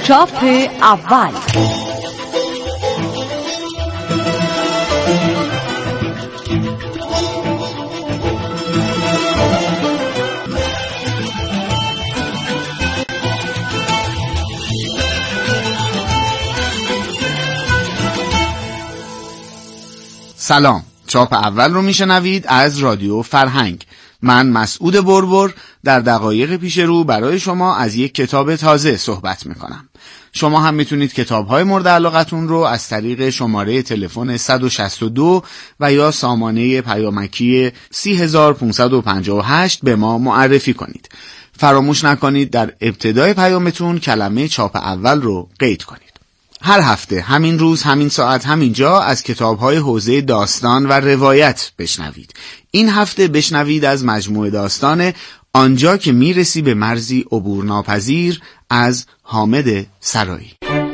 چاپ اول. سلام، چاپ اول رو میشنوید از رادیو فرهنگ. من مسعود بربر در دقایق پیش رو برای شما از یک کتاب تازه صحبت میکنم. شما هم میتونید کتاب‌های مورد علاقتون رو از طریق شماره تلفن 162 و یا سامانه پیامکی 30558 به ما معرفی کنید. فراموش نکنید در ابتدای پیامتون کلمه چاپ اول رو قید کنید. هر هفته همین روز همین ساعت همینجا از کتاب‌های حوزه داستان و روایت بشنوید. این هفته بشنوید از مجموعه داستان آنجا که میرسی به مرزی عبورناپذیر از حامد سرایی.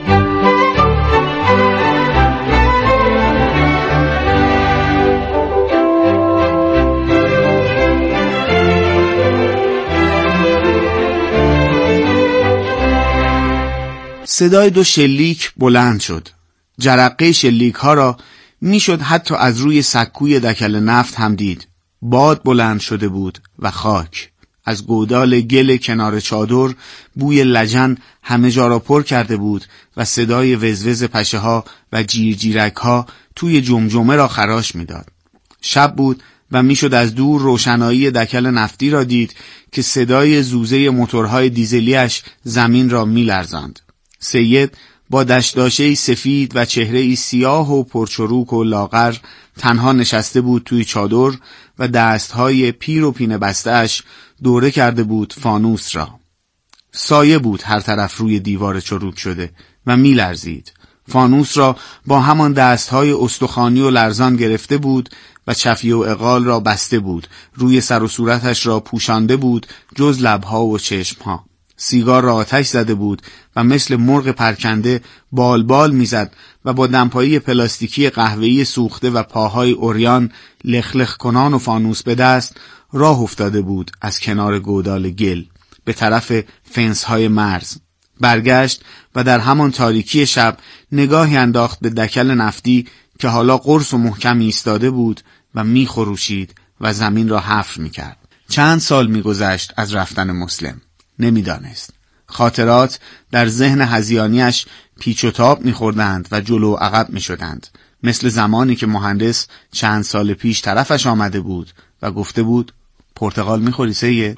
صدای دو شلیک بلند شد. جرقه شلیک ها را میشد حتی از روی سکوی دکل نفت هم دید. باد بلند شده بود و خاک. از گودال گل کنار چادر بوی لجن همه جا را پر کرده بود و صدای وزوز پشه ها و جیرجیرک ها توی جمجمه را خراش میداد. شب بود و میشد از دور روشنایی دکل نفتی را دید که صدای زوزه موتورهای دیزلیش زمین را میلرزاند. سید با دشداشه‌ای سفید و چهره‌ای سیاه و پرچروک و لاغر تنها نشسته بود توی چادر و دستهای پیر و پینه بسته‌اش دوره کرده بود فانوس را. سایه بود هر طرف روی دیوار چروک شده و میلرزید. فانوس را با همان دستهای استخوانی و لرزان گرفته بود و چفیه و عقال را بسته بود. روی سر و صورتش را پوشانده بود جز لبها و چشمها. سیگار را آتش زده بود و مثل مرغ پرکنده بال میزد و با دمپایی پلاستیکی قهوه‌ای سوخته و پاهای عریان لخلخ کنان و فانوس به دست راه افتاده بود از کنار گودال گل به طرف فنس‌های مرز. برگشت و در همان تاریکی شب نگاهی انداخت به دکل نفتی که حالا قرص و محکم ایستاده بود و میخروشید و زمین را حفر میکرد. چند سال میگذشت از رفتن مسلم. نمیدانست. خاطرات در ذهن هذیانیش پیچ و تاب می‌خوردند و جلو و عقب می‌شدند، مثل زمانی که مهندس چند سال پیش طرفش آمده بود و گفته بود پرتقال می‌خوری سید؟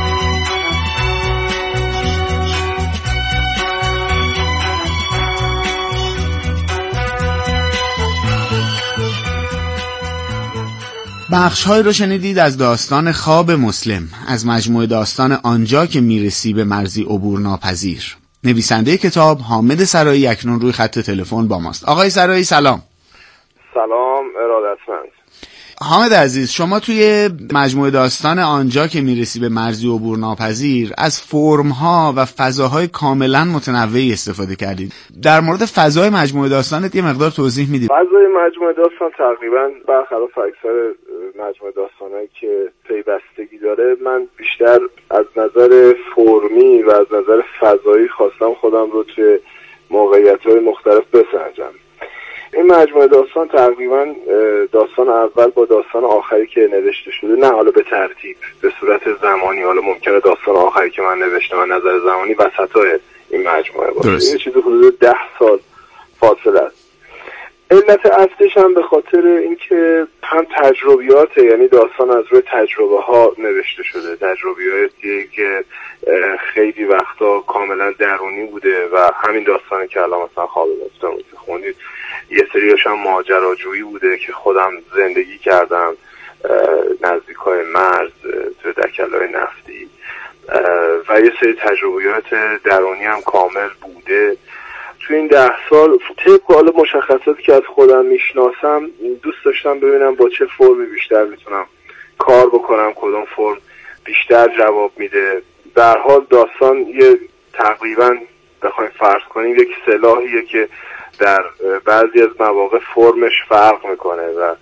بخش‌هایی رو شنیدید از داستان خواب مسلم از مجموعه داستان آنجا که میرسی به مرزی عبورناپذیر. نویسنده کتاب حامد سرایی اکنون روی خط تلفن با ماست. آقای سرایی سلام. سلام ارادتمند. حامد عزیز، شما توی مجموعه داستان آنجا که میرسی به مرزی عبورناپذیر از فرم‌ها و فضاهای کاملا متنوعی استفاده کردید. در مورد فضای مجموعه داستانت یه مقدار توضیح میدید؟ فضای مجموعه داستان تقریبا برخلاف اکثر مجموعه داستانایی که پیوستگی داره، من بیشتر از نظر فرمی و از نظر فضایی خواستم خودم رو توی موقعیت‌های مختلف بسنجم. این مجموعه داستان تقریبا داستان اول با داستان آخری که نوشته شده، نه حالا به ترتیب، به صورت زمانی، حالا ممکنه داستان آخری که من نوشتم از نظر زمانی وسطای این مجموعه باشه. این چیزی حدود 10 سال فاصله است. علت اصلیش هم به خاطر اینکه هم تجربیاته، یعنی داستان از روی تجربه ها نوشته شده، تجربیاتی که خیلی وقتا کاملا درونی بوده و همین داستانی که الان مثلا خواب مسلم که خوندید یه سریاش هم ماجراجویی بوده که خودم زندگی کردم نزدیکای مرز تو دکل‌های نفتی و یه سری تجربیات درونی هم کامل بوده. تو این 10 سال طبق حالا مشخصاتی که از خودم میشناسم دوست داشتم ببینم با چه فرمی بیشتر میتونم کار بکنم، کدوم فرم بیشتر جواب میده. در حال داستان یه تقریبا بخوایم فرض کنیم یک سلاحیه که در بعضی از مواقع فرمش فرق میکنه و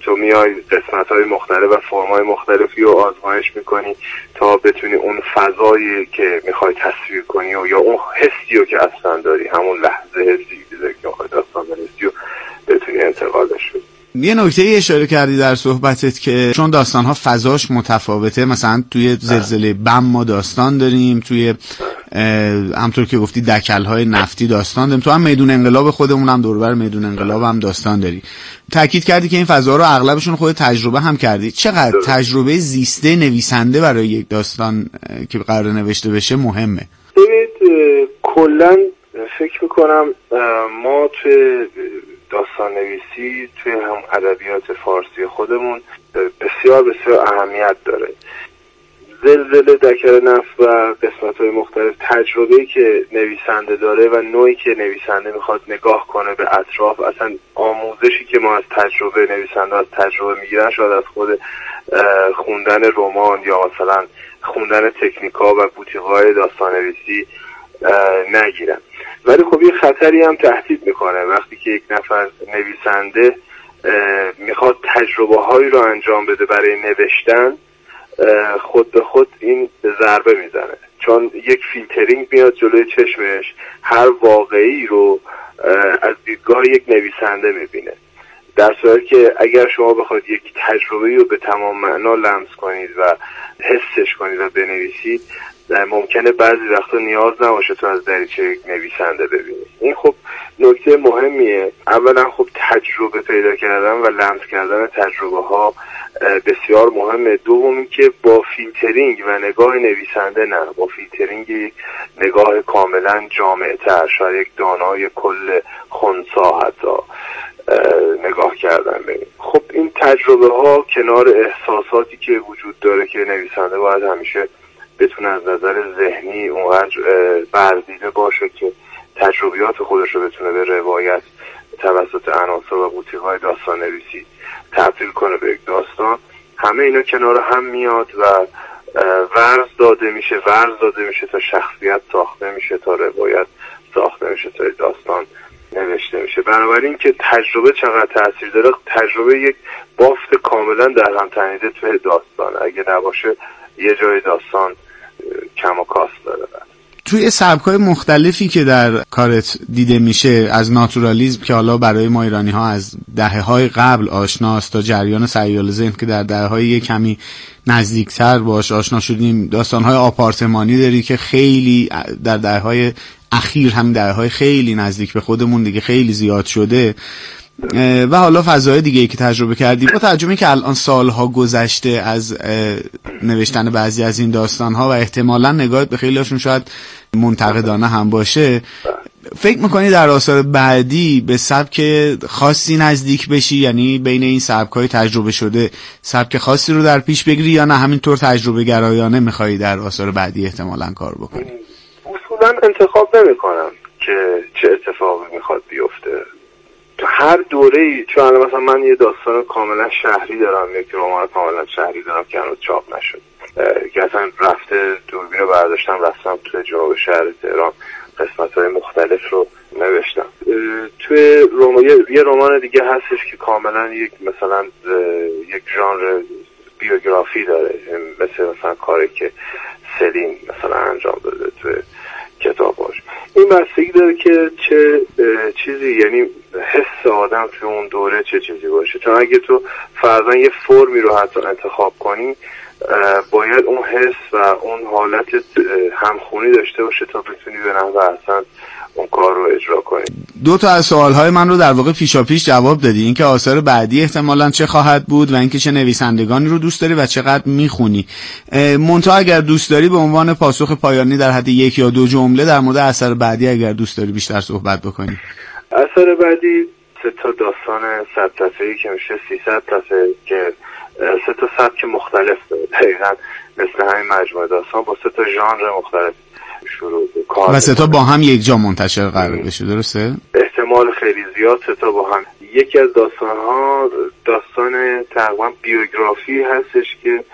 تو میای قسمت‌های مختلف و فرم‌های مختلفی رو آزمایش میکنی تا بتونی اون فضایی که میخوای تصویر کنی و یا اون حسی رو که اصلا داری، همون لحظه حسی که میخوای داستان بنویسی و بتونی انتقالش بدی. یه نکته اشاره کردی در صحبتت که چون داستان‌ها فضاش متفاوته، مثلا توی زلزله بم ما داستان داریم، توی همطور که گفتی دکل‌های نفتی داستان داریم، تو هم میدون انقلاب خودمون هم دور بر میدون انقلاب هم داستان داری. تاکید کردی که این فضا رو اغلبشون خود تجربه هم کردی. چقدر تجربه زیسته نویسنده برای یک داستان که قرار نوشته بشه مهمه؟ ببینید کلاً فکر میکنم ما توی داستان نویسی توی هم ادبیات فارسی خودمون بسیار بسیار اهمیت داره. زلزله، دکل نفت و قسمت‌های مختلف تجربه‌ای که نویسنده داره و نوعی که نویسنده میخواد نگاه کنه به اطراف، اصلا آموزشی که ما از تجربه نویسنده از تجربه میگیرن شاید از خود خوندن رمان یا مثلا خوندن تکنیک‌ها و بوتی‌های داستان نویسی نگیرن. ولی خب یه خطری هم تهدید میکنه وقتی که یک نفر نویسنده میخواد تجربه هایی رو انجام بده برای نوشتن، خود به خود این ضربه میزنه، چون یک فیلترینگ میاد جلوی چشمش، هر واقعی رو از دیدگاه یک نویسنده میبینه، در صورتی که اگر شما بخواید یک تجربه رو به تمام معنا لمس کنید و حسش کنید و بنویسید، ممکنه بعضی وقتا نیاز نباشه تو از دریچه یک نویسنده ببینید. این خب نکته مهمیه. اولا خب تجربه پیدا کردن و لمس کردن تجربه ها بسیار مهمه. دومی که با فیلترینگ و نگاه نویسنده نه، با فیلترینگ یک نگاه کاملا جامع تر، شاید یک دانای کل خنثی حتی نگاه کردن ببینید. خب این تجربه ها کنار احساساتی که وجود داره که نویسنده باید همیشه بتونه از نظر ذهنی اونقدر برزیده باشه که تجربیات خودش رو بتونه به روایت توسط عناصر و بوتی‌های داستان نویسی تبدیل کنه به یک داستان، همه اینا کنار هم میاد و ورز داده میشه تا شخصیت ساخته میشه، تا روایت ساخته میشه، تا داستان نوشته میشه. بنابراین که تجربه چقدر تأثیر داره، تجربه یک بافت کاملا در هم تنیده توی داستان، اگه نباشه یه جای داستان کم و کاست داره. توی سبک‌های مختلفی که در کارت دیده میشه، از ناتورالیسم که حالا برای ما ایرانی‌ها از دهه‌های قبل آشناست تا جریان سیال ذهن که در دهه‌های کمی نزدیکتر باش آشنا شدیم، داستان‌های آپارتمانی داری که خیلی در دهه‌های اخیر، هم دهه‌های خیلی نزدیک به خودمون دیگه خیلی زیاد شده، و حالا فضای دیگه‌ای که تجربه کردیم. با ترجمه که الان سالها گذشته از نوشتن بعضی از این داستان‌ها و احتمالاً نگاهت به خیلی‌هاشون شاید منتقدانه هم باشه، فکر می‌کنی در آثار بعدی به سبک خاصی نزدیک بشی؟ یعنی بین این سبک‌های تجربه شده سبک خاصی رو در پیش بگیری، یا نه همینطور تجربه گرایانه می‌خوای در آثار بعدی احتمالاً کار بکنی؟ اصولاً انتخاب نمی‌کنم که چه اتفاقی می‌خواد بیفته. تو هر دوره‌ای، چون مثلا من یه داستان کاملا شهری دارم، یک رمان کاملا شهری دارم که هنوز چاپ نشد، که اصلا رفته دوربین رو برداشتم رفتم توی جنوب شهر تهران قسمت‌های مختلف رو نوشتم. توی یه رمان دیگه هستش که کاملا یک مثلا یک ژانر بیوگرافی داره، مثلا کاری که سلین مثلا انجام داده توی کتاباش. این بستگی داره که چه چیزی، یعنی حس آدم توی اون دوره چه چیزی باشه، چون اگه تو فرضاً یه فرمی رو حتی انتخاب کنی، باید اون حس و اون حالت همخونی داشته باشه تا بتونی به نحو احسن اون کار رو اجرا کنی. دو تا از سوالهای من رو در واقع پیشاپیش جواب دادی، اینکه آثار بعدی احتمالاً چه خواهد بود و اینکه چه نویسندگانی رو دوست داری و چقدر میخونی. منتها اگر دوست داری به عنوان پاسخ پایانی در حد 1 یا 2 جمله در مورد اثر بعدی اگر دوست داری بیشتر صحبت بکنی. اثر بعدی 3 تا داستان 100 صفحه‌ای که میشه 300 صفحه که 3 تا سبک مختلف داره، دقیقاً مثل همین مجموعه داستان با 3 تا ژانر مختلف شروع کار و 3 تا با هم یک جا منتشر قرار بشه، درسته؟ احتمال خیلی زیاد 3 تا با هم. یکی از داستان‌ها داستان تقریبا بیوگرافی هستش که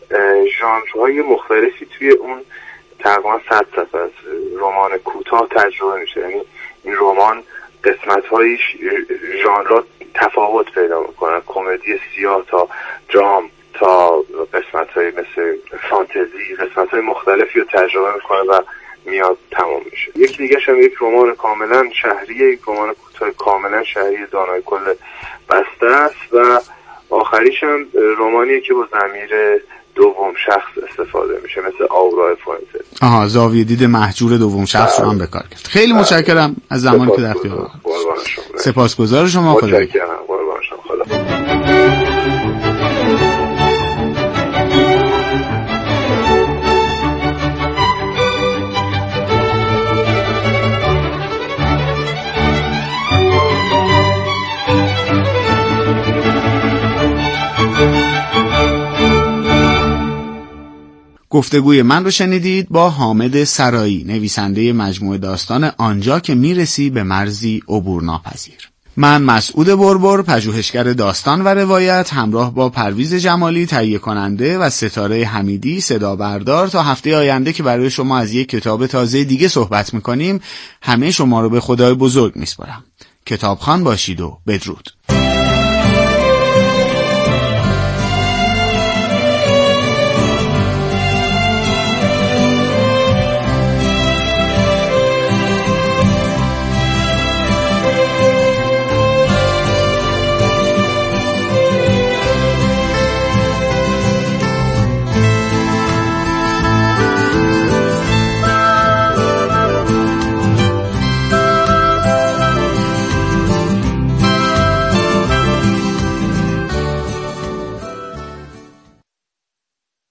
ژانرهای مختلفی توی اون تقریبا 100 صفحه از رمان کوتاه تجربه میشه. یعنی این رمان قسمت‌هایش ژانرها تفاوت پیدا میکنه، کمدی سیاه تا درام تا قسمت‌های مثل فانتزی، قسمت‌های مختلفی رو تجربه میکنه و میاد تمام میشه. یکی دیگه هم یک رمان کاملا شهریه، یک رمان کوتاه کاملا شهری دانای کل بسته است و آخریش هم رمانیه که با ضمیر دوم شخص استفاده میشه مثل آورای فوئنته. زاویه دید محجور دوم شخص رو هم به کار گرفت. خیلی متشکرم از زمانی که در اختیار سپاسگزار شما. متشکرم. قربان شما. خدا. گفتگوی من رو شنیدید با حامد سرایی، نویسنده مجموعه داستان آنجا که میرسی به مرزی عبور ناپذیر. من مسعود بربر، پژوهشگر داستان و روایت، همراه با پرویز جمالی تهیه کننده و ستاره حمیدی صدا بردار، تا هفته آینده که برای شما از یک کتاب تازه دیگه صحبت میکنیم، همه شما رو به خدای بزرگ میسپارم. کتابخوان باشید و بدرود.